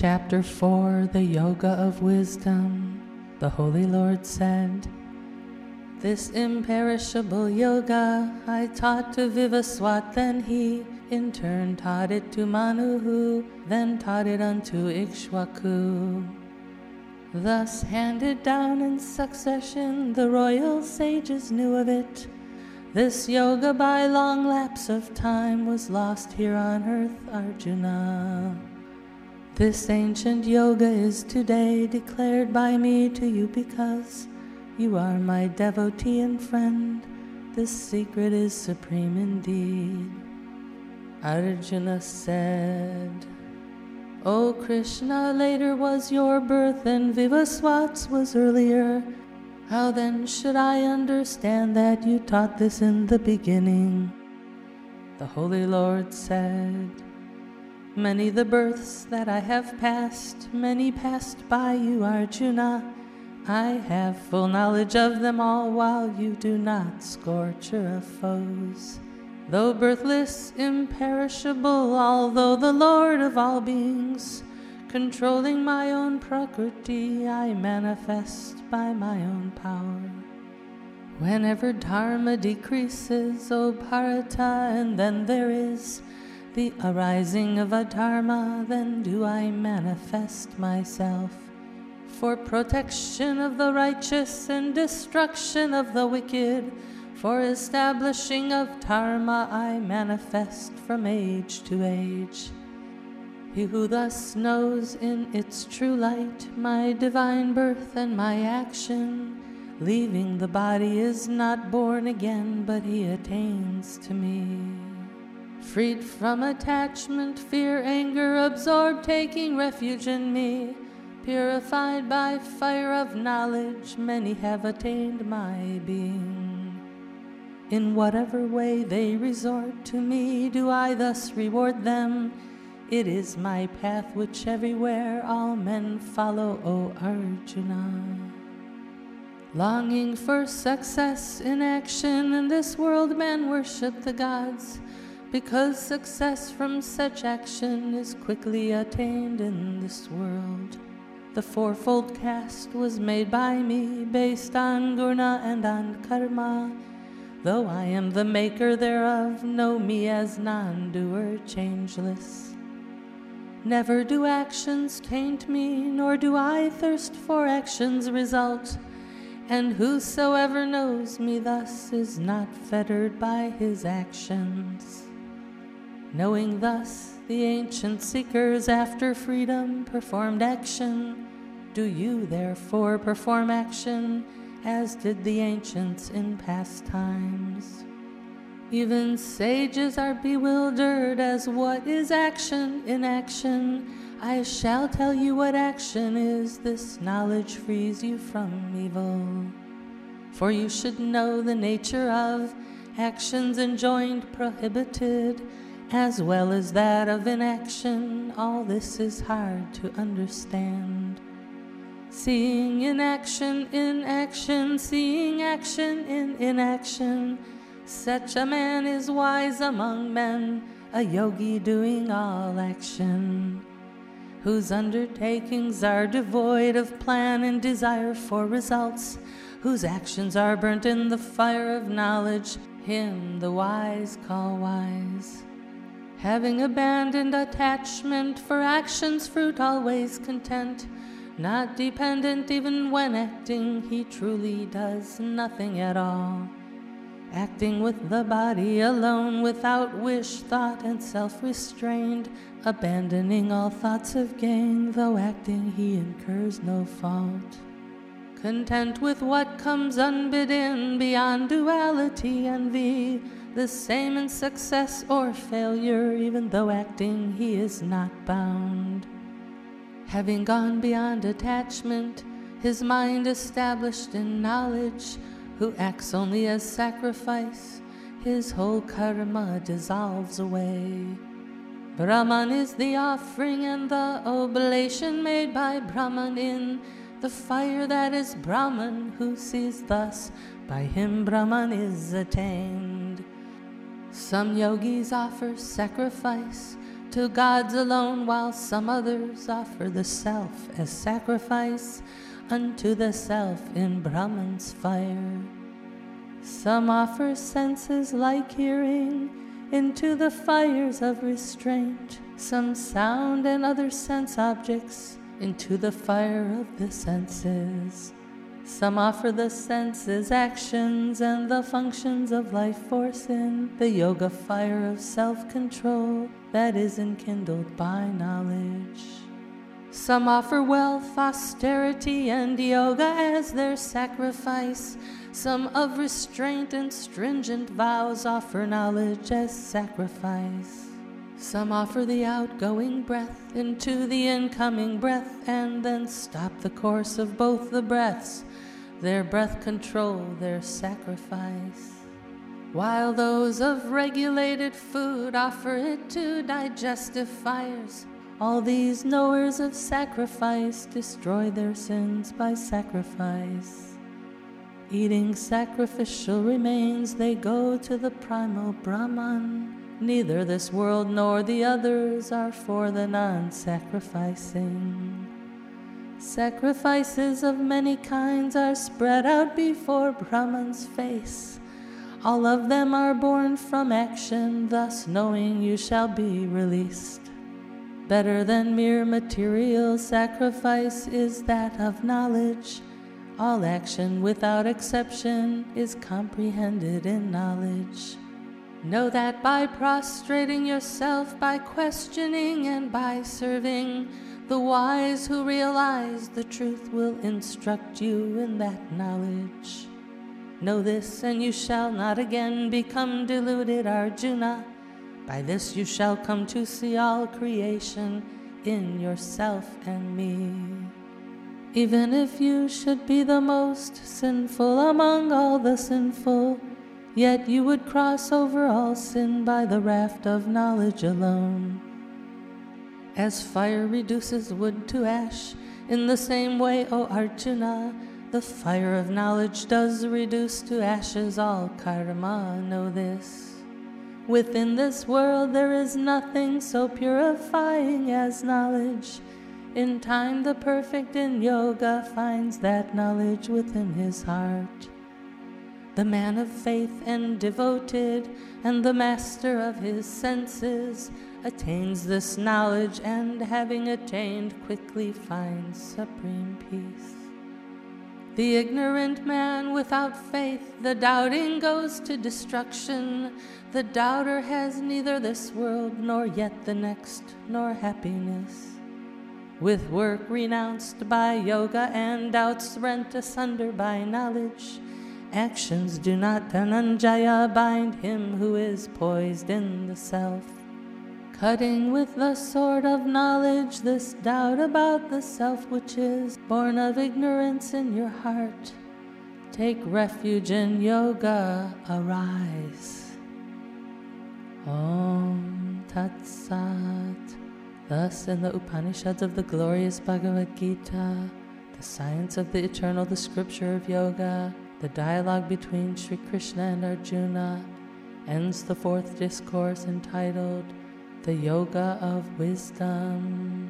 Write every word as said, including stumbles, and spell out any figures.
Chapter four, the Yoga of Wisdom. The Holy Lord said, "This imperishable yoga I taught to Vivaswat, then he in turn taught it to Manu, who then taught it unto Ikshwaku. Thus handed down in succession, the royal sages knew of it. This yoga by long lapse of time was lost here on earth, Arjuna. This ancient yoga is today declared by me to you because you are my devotee and friend. This secret is supreme indeed." Arjuna said, "O Krishna, later was your birth and Vivaswat's was earlier. How then should I understand that you taught this in the beginning?" The Holy Lord said, "Many the births that I have passed, many passed by you, Arjuna. I have full knowledge of them all, while you do not, scorcher of foes. Though birthless, imperishable, although the Lord of all beings, controlling my own prakriti, I manifest by my own power. Whenever dharma decreases, O Bharata, and then there is the arising of a dharma, then do I manifest myself. For protection of the righteous and destruction of the wicked, for establishing of dharma, I manifest from age to age. He who thus knows in its true light my divine birth and my action, leaving the body is not born again, but he attains to me. Freed from attachment, fear, anger, absorbed, taking refuge in me, purified by fire of knowledge, many have attained my being. In whatever way they resort to me, do I thus reward them. It is my path which everywhere all men follow, O Arjuna. Longing for success in action, in this world men worship the gods, because success from such action is quickly attained in this world. The fourfold caste was made by me, based on guna and on karma. Though I am the maker thereof, know me as non-doer, changeless. Never do actions taint me, nor do I thirst for action's result. And whosoever knows me thus is not fettered by his actions. Knowing thus, the ancient seekers after freedom performed action. Do you therefore perform action, as did the ancients in past times. Even sages are bewildered as what is action in action. I shall tell you what action is. This knowledge frees you from evil. For you should know the nature of actions enjoined, prohibited, as well as that of inaction. All this is hard to understand. Seeing inaction in action, seeing action in inaction, such a man is wise among men, a yogi doing all action, whose undertakings are devoid of plan and desire for results, whose actions are burnt in the fire of knowledge. Him the wise call wise. Having abandoned attachment, for action's fruit always content, not dependent even when acting, he truly does nothing at all. Acting with the body alone, without wish, thought, and self-restrained, abandoning all thoughts of gain, though acting he incurs no fault. Content with what comes unbidden, beyond duality envy, the same in success or failure, even though acting he is not bound. Having gone beyond attachment, his mind established in knowledge, who acts only as sacrifice, his whole karma dissolves away. Brahman is the offering and the oblation made by Brahman in the fire that is Brahman, who sees thus, by him Brahman is attained. Some yogis offer sacrifice to gods alone, while some others offer the self as sacrifice unto the self in Brahman's fire. Some offer senses like hearing into the fires of restraint, some sound and other sense objects into the fire of the senses. Some offer the senses actions and the functions of life force in the yoga fire of self-control that is enkindled by knowledge. Some offer wealth, austerity, and yoga as their sacrifice. Some of restraint and stringent vows offer knowledge as sacrifice. Some offer the outgoing breath into the incoming breath and then stop the course of both the breaths, their breath control, their sacrifice. While those of regulated food offer it to digestive fires, all these knowers of sacrifice destroy their sins by sacrifice. Eating sacrificial remains, they go to the primal Brahman. Neither this world nor the others are for the non-sacrificing. Sacrifices of many kinds are spread out before Brahman's face. All of them are born from action, thus knowing you shall be released. Better than mere material sacrifice is that of knowledge. All action without exception is comprehended in knowledge. Know that by prostrating yourself, by questioning and by serving, the wise who realize the truth will instruct you in that knowledge. Know this, and you shall not again become deluded, Arjuna. By this you shall come to see all creation in yourself and me. Even if you should be the most sinful among all the sinful, yet you would cross over all sin by the raft of knowledge alone. As fire reduces wood to ash, in the same way, O Arjuna, the fire of knowledge does reduce to ashes all karma. Know this. Within this world there is nothing so purifying as knowledge. In time the perfect in yoga finds that knowledge within his heart. The man of faith and devoted, and the master of his senses, attains this knowledge, and having attained quickly finds supreme peace. The ignorant man without faith, the doubting goes to destruction. The doubter has neither this world nor yet the next, nor happiness. With work renounced by yoga and doubts rent asunder by knowledge, actions do not Dhananjaya bind him who is poised in the self. Cutting with the sword of knowledge this doubt about the self which is born of ignorance in your heart. Take refuge in yoga, arise. Om Tat Sat. Thus in the Upanishads of the glorious Bhagavad Gita, the science of the eternal, the scripture of yoga, the dialogue between Sri Krishna and Arjuna, ends the fourth discourse entitled The Yoga of Wisdom.